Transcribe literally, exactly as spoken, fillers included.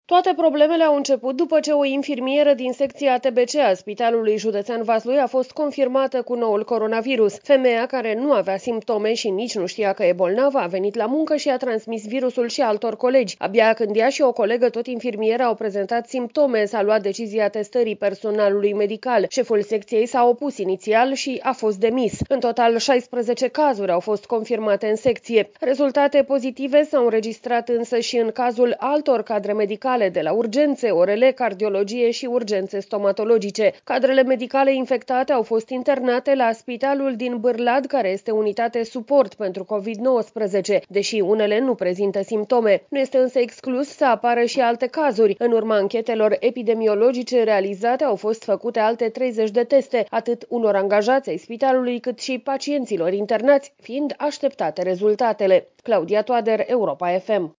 Toate problemele au început după ce o infirmieră din secția T B C a Spitalului Județean Vaslui a fost confirmată cu noul coronavirus. Femeia, care nu avea simptome și nici nu știa că e bolnavă, a venit la muncă și a transmis virusul și altor colegi. Abia când ea și o colegă, tot infirmieră, au prezentat simptome, s-a luat decizia testării personalului medical. Șeful secției s-a opus inițial și a fost demis. În total, șaisprezece cazuri au fost confirmate în secție. Rezultate pozitive s-au înregistrat însă și în cazul altor cadre medicale de la urgențe, O R L, cardiologie și urgențe stomatologice. Cadrele medicale infectate au fost internate la spitalul din Bârlad, care este unitate suport pentru covid nouăsprezece, deși unele nu prezintă simptome. Nu este însă exclus să apară și alte cazuri. În urma anchetelor epidemiologice realizate, au fost făcute alte treizeci de teste, atât unor angajați ai spitalului, cât și pacienților internați, fiind așteptate rezultatele. Claudia Toader, Europa F M.